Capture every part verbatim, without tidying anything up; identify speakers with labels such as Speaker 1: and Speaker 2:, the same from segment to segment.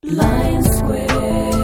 Speaker 1: Blind Square.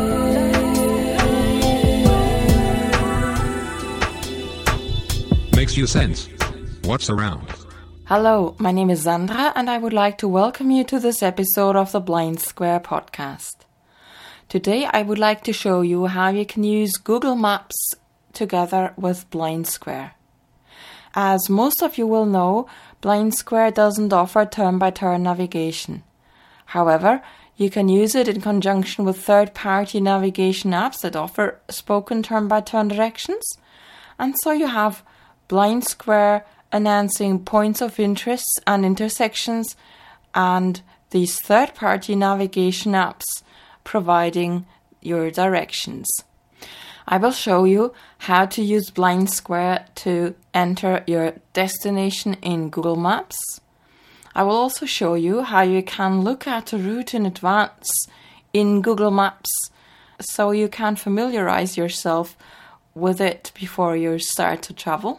Speaker 2: Makes you sense. What's around?
Speaker 3: Hello, my name is Sandra and I would like to welcome you to this episode of the Blind Square podcast. Today I would like to show you how you can use Google Maps together with Blind Square. As most of you will know, Blind Square doesn't offer turn-by-turn navigation. However, you can use it in conjunction with third-party navigation apps that offer spoken turn-by-turn directions. And so you have Blind Square announcing points of interest and intersections, and these third-party navigation apps providing your directions. I will show you how to use Blind Square to enter your destination in Google Maps. I will also show you how you can look at a route in advance in Google Maps so you can familiarize yourself with it before you start to travel.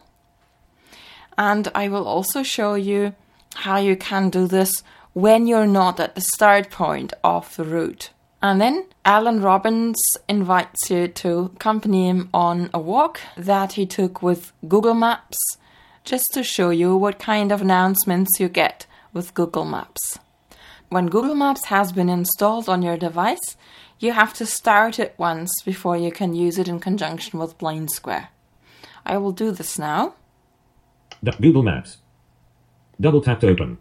Speaker 3: And I will also show you how you can do this when you're not at the start point of the route. And then Alan Robbins invites you to accompany him on a walk that he took with Google Maps, just to show you what kind of announcements you get with Google Maps. When Google Maps has been installed on your device, you have to start it once before you can use it in conjunction with Blind Square. I will do this now.
Speaker 4: Google Maps. Double tap to open.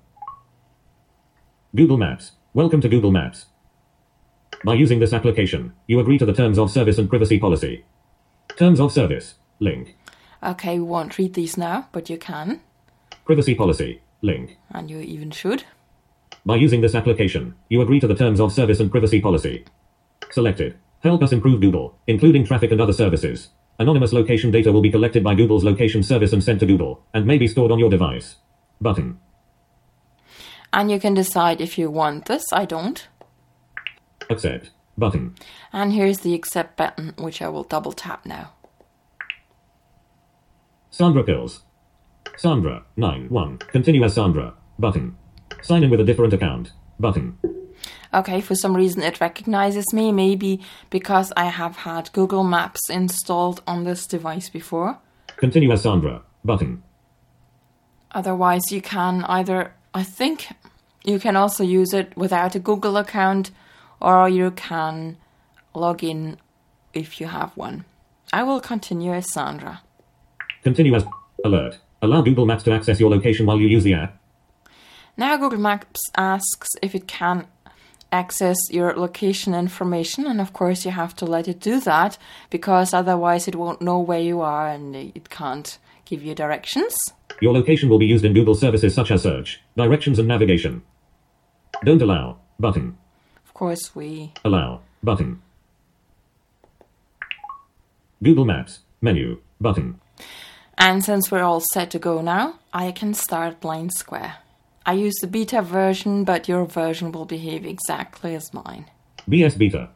Speaker 4: Google Maps. Welcome to Google Maps. By using this application, you agree to the Terms of Service and Privacy Policy. Terms of Service. Link.
Speaker 3: Okay, we won't read these now, but you can.
Speaker 4: Privacy Policy. Link.
Speaker 3: And you even should.
Speaker 4: By using this application, you agree to the Terms of Service and Privacy Policy. Selected. Help us improve Google, including traffic and other services. Anonymous location data will be collected by Google's location service and sent to Google, and may be stored on your device. Button.
Speaker 3: And you can decide if you want this. I don't.
Speaker 4: Accept. Button.
Speaker 3: And here's the accept button, which I will double tap now.
Speaker 4: Sandra Pills. Sandra, nine one. Continue as Sandra. Button. Sign in with a different account. Button.
Speaker 3: Okay, for some reason it recognizes me, maybe because I have had Google Maps installed on this device before.
Speaker 4: Continue as Sandra. Button.
Speaker 3: Otherwise you can either, I think you can also use it without a Google account, or you can log in if you have one. I will continue as Sandra.
Speaker 4: Continue as alert. Allow Google Maps to access your location while you use the app.
Speaker 3: Now Google Maps asks if it can access your location information, and of course you have to let it do that, because otherwise it won't know where you are and it can't give you directions.
Speaker 4: Your location will be used in Google services such as search, directions and navigation. Don't allow. Button.
Speaker 3: Of course we...
Speaker 4: Allow. Button. Google Maps. Menu. Button.
Speaker 3: And since we're all set to go now, I can start Blind Square. I use the beta version, but your version will behave exactly as mine.
Speaker 4: B S Beta.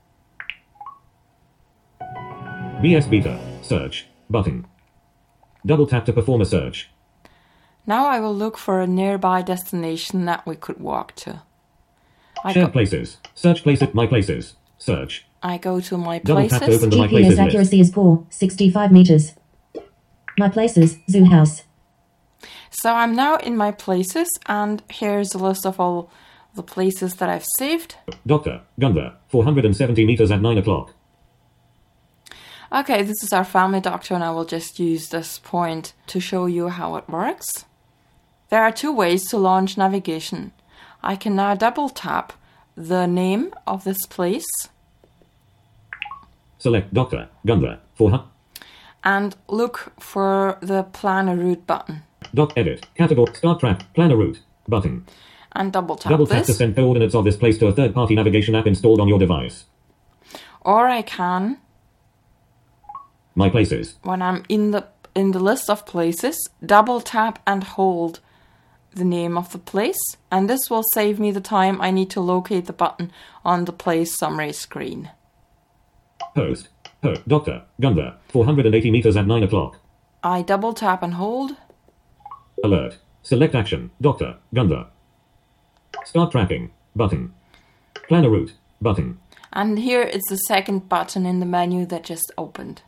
Speaker 4: B S Beta. Search. Button. Double tap to perform a search.
Speaker 3: Now I will look for a nearby destination that we could walk to. I
Speaker 4: Shared
Speaker 3: go-
Speaker 4: places. Search place at My Places. Search.
Speaker 3: I go to My
Speaker 4: Double tap to
Speaker 3: Places.
Speaker 4: open the My
Speaker 5: G P S
Speaker 4: Places list.
Speaker 5: accuracy is poor, sixty-five meters. My Places, Zoo House.
Speaker 3: So I'm now in My Places, and here's a list of all the places that I've saved.
Speaker 4: Doctor Gunther. four hundred seventy meters at nine o'clock.
Speaker 3: Okay, this is our family doctor, and I will just use this point to show you how it works. There are two ways to launch navigation. I can now double tap the name of this place
Speaker 4: Select Doctor Gunther. four hundred.
Speaker 3: and look for the Plan a Route button.
Speaker 4: Doc edit. Category. Start track. Plan a route. Button.
Speaker 3: And double tap
Speaker 4: Double tap to
Speaker 3: this.
Speaker 4: send coordinates of this place to a third-party navigation app installed on your device.
Speaker 3: Or I can,
Speaker 4: My Places.
Speaker 3: when I'm in the in the list of places, double tap and hold the name of the place, and this will save me the time I need to locate the button on the place summary screen.
Speaker 4: Post. Po. Doctor Gunther. four hundred eighty meters at nine o'clock.
Speaker 3: I double tap and hold.
Speaker 4: Alert. Select action. Doctor Gunther. Start tracking. Button. Plan a route. button.
Speaker 3: And here is the second button in the menu that just opened.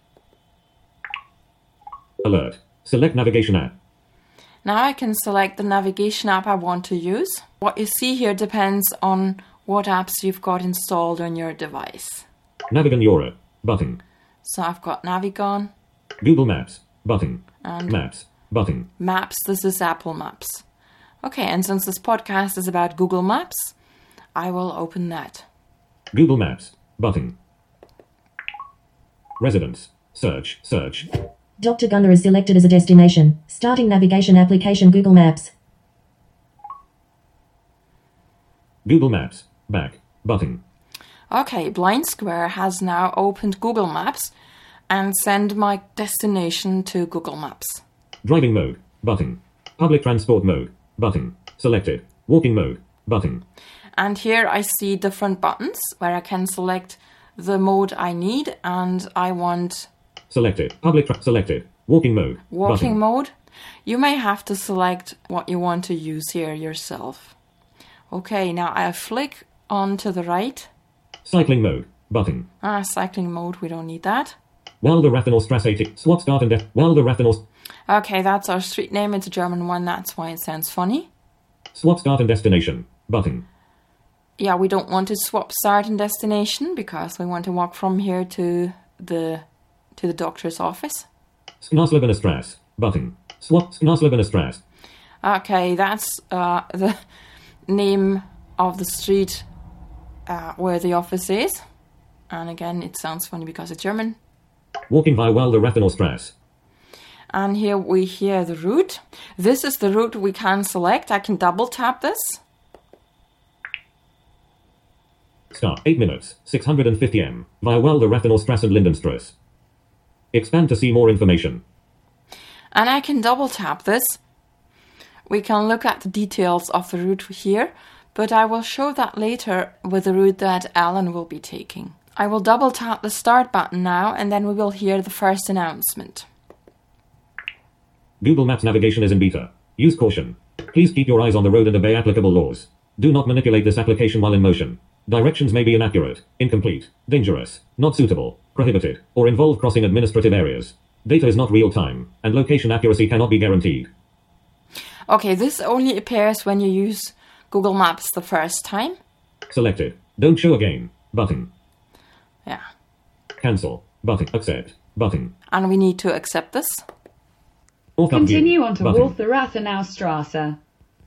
Speaker 4: Alert. Select navigation app.
Speaker 3: Now I can select the navigation app I want to use. What you see here depends on what apps you've got installed on your device.
Speaker 4: Navigon Europe, button.
Speaker 3: So I've got Navigon.
Speaker 4: Google Maps, button.
Speaker 3: And
Speaker 4: Maps, button.
Speaker 3: Maps, this is Apple Maps. Okay, and since this podcast is about Google Maps, I will open that.
Speaker 4: Google Maps, button. Residence, search, search.
Speaker 5: Doctor Gunnar is selected as a destination. Starting navigation application Google Maps.
Speaker 4: Google Maps, back, button.
Speaker 3: Okay, Blind Square has now opened Google Maps and sent my destination to Google Maps.
Speaker 4: Driving mode, button. Public transport mode, button. Selected. Walking mode, button.
Speaker 3: And here I see different buttons where I can select the mode I need, and I want
Speaker 4: Selected. Public tra- selected. Walking mode,
Speaker 3: walking
Speaker 4: button.
Speaker 3: mode. You may have to select what you want to use here yourself. Okay, now I flick on to the right.
Speaker 4: Cycling mode, button.
Speaker 3: Ah, cycling mode, we don't need that.
Speaker 4: Wilde Rathenaustrasse eighty. Swatgarten de Wilde Rathenau.
Speaker 3: Okay, that's our street name. It's a German one, that's why it sounds funny.
Speaker 4: Swatgarten destination, button.
Speaker 3: Yeah, we don't want to swap start and destination because we want to walk from here to the to the doctor's office.
Speaker 4: Sknarslevener Strasse, button. Swat Sknarslevener Strasse.
Speaker 3: Okay, that's uh, the name of the street uh, where the office is. And again, it sounds funny because it's German.
Speaker 4: Walking via Wilde Rathenaustrasse.
Speaker 3: And here we hear the route. This is the route we can select. I can double tap this.
Speaker 4: Start eight minutes, six hundred fifty meters, via Wilde Rathenaustrasse and Lindenstrasse. Expand to see more information.
Speaker 3: And I can double tap this. We can look at the details of the route here, but I will show that later with the route that Alan will be taking. I will double tap the start button now, and then we will hear the first announcement.
Speaker 4: Google Maps navigation is in beta. Use caution. Please keep your eyes on the road and obey applicable laws. Do not manipulate this application while in motion. Directions may be inaccurate, incomplete, dangerous, not suitable, prohibited, or involve crossing administrative areas. Data is not real time, and location accuracy cannot be guaranteed.
Speaker 3: Okay, this only appears when you use Google Maps the first time.
Speaker 4: Selected. Don't show again. Button.
Speaker 3: Yeah.
Speaker 4: Cancel. Button. Accept. Button.
Speaker 3: And we need to accept this.
Speaker 4: Auth
Speaker 1: Continue
Speaker 4: view.
Speaker 1: on to
Speaker 4: Button.
Speaker 1: Walther Rathenaustrasse.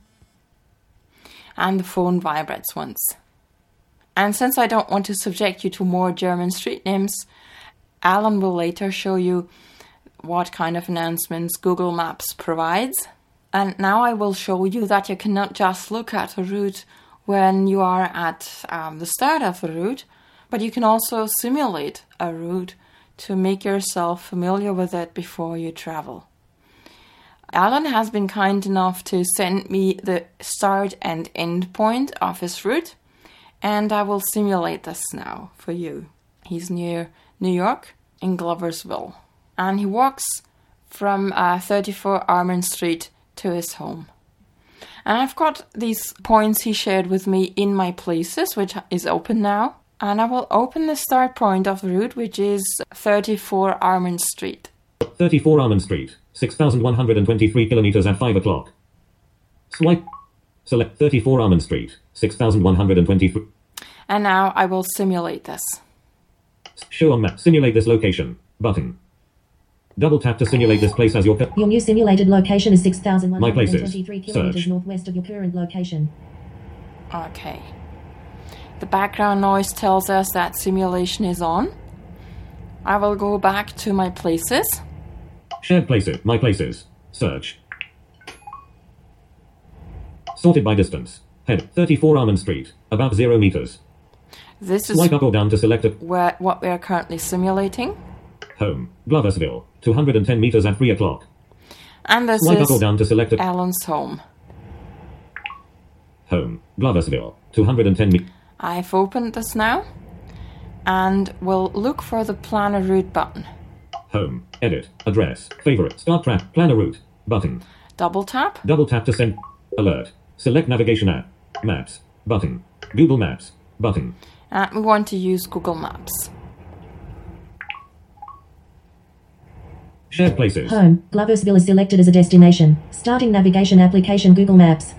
Speaker 3: And the phone vibrates once. And since I don't want to subject you to more German street names, Alan will later show you what kind of announcements Google Maps provides. And now I will show you that you cannot just look at a route when you are at um, the start of the route, but you can also simulate a route to make yourself familiar with it before you travel. Alan has been kind enough to send me the start and end point of his route, and I will simulate this now for you. He's near New York in Gloversville, and he walks from uh, thirty-four Armand Street to his home. And I've got these points he shared with me in my places, which is open now. And I will open the start point of the route, which is thirty-four Armand Street.
Speaker 4: thirty-four Armand Street, six thousand one hundred twenty-three kilometers at five o'clock. Swipe. Select thirty-four Armand Street, six thousand one hundred twenty-three.
Speaker 3: And now I will simulate this.
Speaker 4: Show on map. Simulate this location. Button. Double tap to simulate this place as your...
Speaker 5: Your new simulated location is six thousand one
Speaker 4: My
Speaker 5: hundred
Speaker 4: places.
Speaker 5: twenty-three kilometers
Speaker 4: Search.
Speaker 5: northwest of your current location.
Speaker 3: Okay. The background noise tells us that simulation is on. I will go back to my places.
Speaker 4: Shared places. My places. Search. Sorted by distance. Head. thirty-four Armand Street. About zero meters.
Speaker 3: This is
Speaker 4: Swipe up or down to select a...
Speaker 3: where, what we are currently simulating.
Speaker 4: Home. Gloversville. two hundred ten meters at three o'clock.
Speaker 3: And this
Speaker 4: Swipe up or
Speaker 3: is
Speaker 4: down to select a...
Speaker 3: Alan's home.
Speaker 4: Home. Gloversville. two hundred ten meters.
Speaker 3: I've opened this now. And we'll look for the plan a route button.
Speaker 4: Home. Edit. Address. Favorite. Start track. Plan a route. Button.
Speaker 3: Double tap.
Speaker 4: Double tap to send. Alert. Select navigation app. Maps. Button. Google Maps. Button.
Speaker 3: And we want to use Google Maps.
Speaker 4: Shared places.
Speaker 5: Home. Gloversville is selected as a destination. Starting navigation application Google Maps.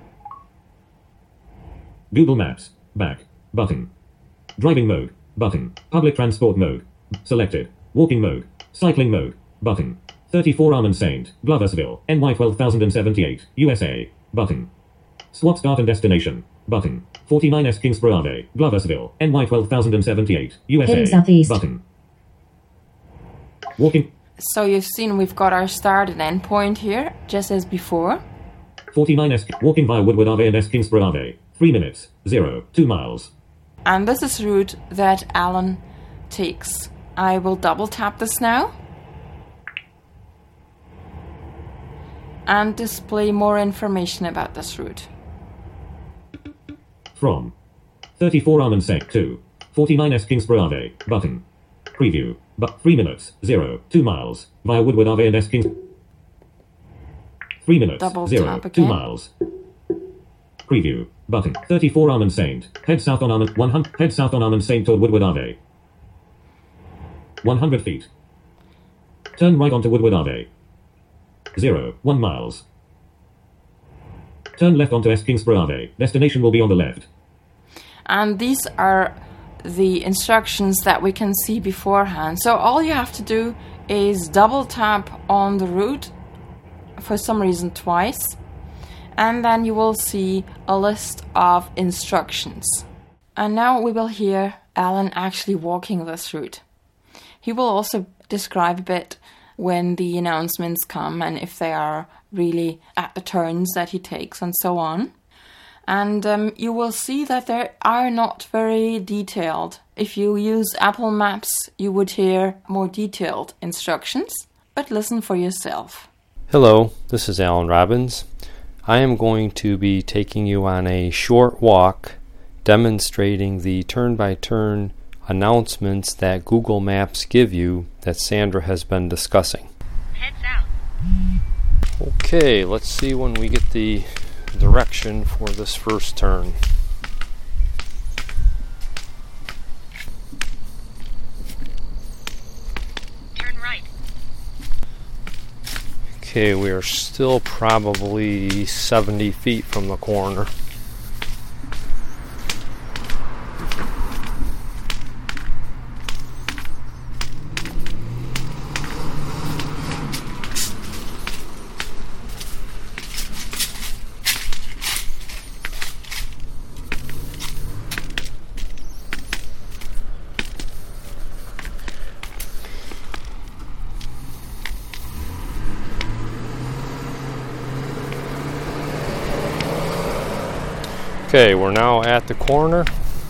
Speaker 4: Google Maps. Back. Button. Driving mode. Button. Public transport mode. Selected. Walking mode. Cycling mode. Button. thirty-four Almond Saint, Gloversville, N Y twelve thousand seventy-eight, U S A. Button. Swap start and destination. Button. forty-nine S Kingsborough Ave, Gloversville, N Y twelve thousand seventy-eight, U S A.
Speaker 5: Heading southeast.
Speaker 4: Button. Walking.
Speaker 3: So you've seen we've got our start and end point here, just as before.
Speaker 4: forty-nine S. Walking via Woodward Ave and S Kingsborough Ave. three minutes. zero. two miles.
Speaker 3: And this is the route that Alan takes. I will double tap this now. And display more information about this route.
Speaker 4: From. thirty-four Almond Saint to. forty-nine S Kingsborough Ave. Button. Preview. But three minutes. zero. two miles. Via Woodward Ave and S Kings. three minutes.
Speaker 3: Double
Speaker 4: zero.
Speaker 3: tap
Speaker 4: two
Speaker 3: again.
Speaker 4: miles. Preview. Button. thirty-four Almond Saint. Head south on Almond. one hundred. Head south on Almond Saint toward Woodward Ave. one hundred feet. Turn right onto Woodward Ave. zero. one miles. Turn left onto S Kingsborough Ave. Destination will be on the left.
Speaker 3: And these are the instructions that we can see beforehand. So all you have to do is double tap on the route, for some reason twice, and then you will see a list of instructions. And now we will hear Alan actually walking this route. He will also describe a bit when the announcements come and if they are really at the turns that he takes and so on. And um, you will see that they are not very detailed. If you use Apple Maps, you would hear more detailed instructions, but listen for yourself.
Speaker 6: Hello, this is Alan Robbins. I am going to be taking you on a short walk demonstrating the turn-by-turn announcements that Google Maps give you that Sandra has been discussing.
Speaker 7: Head south.
Speaker 6: Okay, let's see when we get the direction for this first turn.
Speaker 7: Turn right.
Speaker 6: Okay, we are still probably seventy feet from the corner. Okay, we're now at the corner.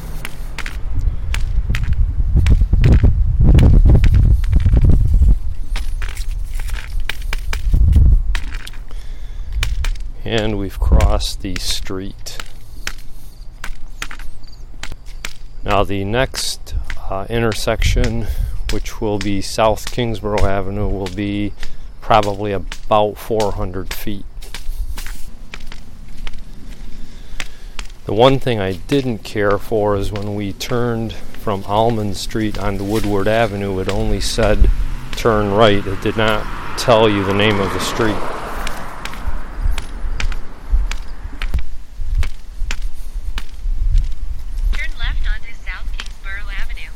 Speaker 6: And we've crossed the street. Now the next uh, intersection, which will be South Kingsborough Avenue, will be probably about four hundred feet. The one thing I didn't care for is when we turned from Almond Street onto Woodward Avenue, it only said turn right. It did not tell you the name of the street.
Speaker 7: Turn left onto South Kingsborough Avenue.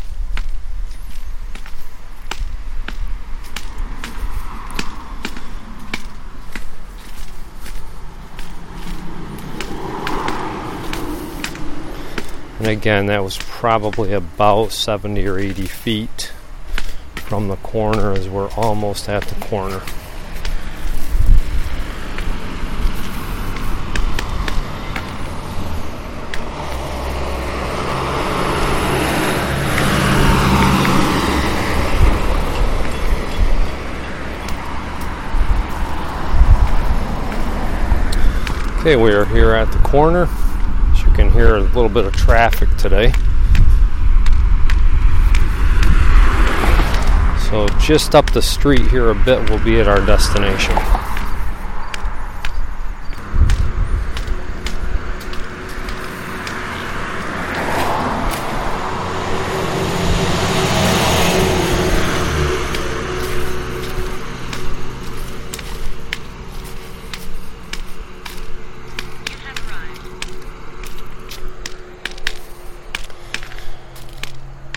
Speaker 6: And again, that was probably about seventy or eighty feet from the corner, as we're almost at the corner. Okay, we are here at the corner. As you can hear, a little bit of traffic today. So just up the street here a bit, we'll be at our destination.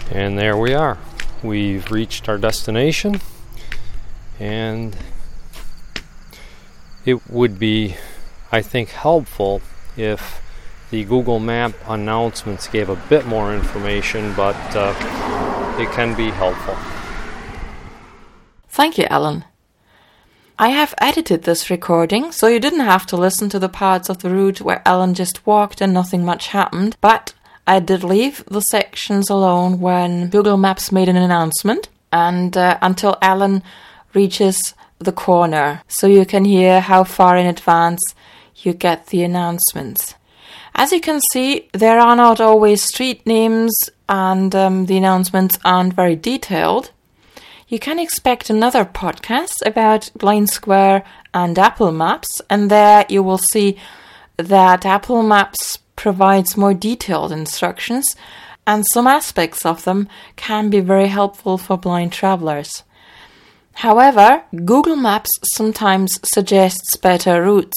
Speaker 6: And there we are. We've reached our destination, and it would be, I think, helpful if the Google Map announcements gave a bit more information, but uh, it can be helpful.
Speaker 3: Thank you, Alan. I have edited this recording, so you didn't have to listen to the parts of the route where Alan just walked and nothing much happened, but I did leave the sections alone when Google Maps made an announcement, and uh, until Alan reaches the corner, so you can hear how far in advance you get the announcements. As you can see, there are not always street names, and um, the announcements aren't very detailed. You can expect another podcast about Blind Square and Apple Maps, and there you will see that Apple Maps provides more detailed instructions, and some aspects of them can be very helpful for blind travelers. However, Google Maps sometimes suggests better routes,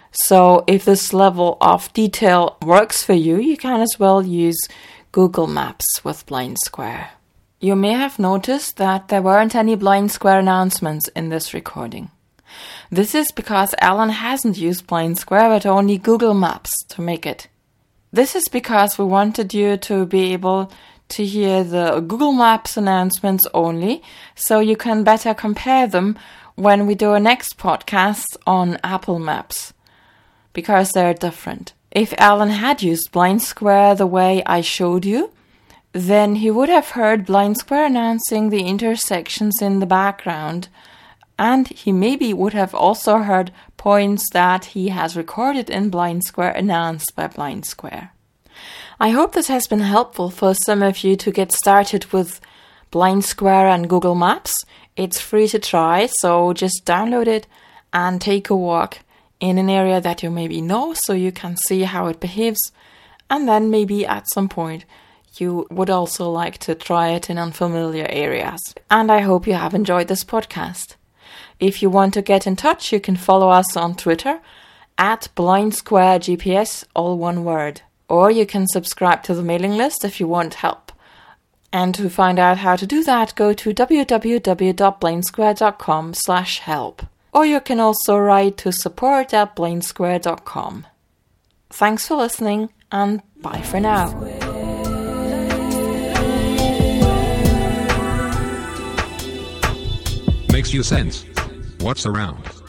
Speaker 3: so if this level of detail works for you, you can as well use Google Maps with Blind Square. You may have noticed that there weren't any Blind Square announcements in this recording. This is because Alan hasn't used Blind Square but only Google Maps to make it. This is because we wanted you to be able to hear the Google Maps announcements only, so you can better compare them when we do a next podcast on Apple Maps, because they're different. If Alan had used Blind Square the way I showed you, then he would have heard Blind Square announcing the intersections in the background, and he maybe would have also heard points that he has recorded in Blind Square announced by Blind Square. I hope this has been helpful for some of you to get started with Blind Square and Google Maps. It's free to try, so just download it and take a walk in an area that you maybe know so you can see how it behaves, and then maybe at some point you would also like to try it in unfamiliar areas. And I hope you have enjoyed this podcast. If you want to get in touch, you can follow us on Twitter at Blind Square G P S, all one word. Or you can subscribe to the mailing list if you want help. And to find out how to do that, go to w w w dot blind square dot com slash help. Or you can also write to support at blind square dot com. Thanks for listening, and bye for now.
Speaker 2: Makes you sense. What's around?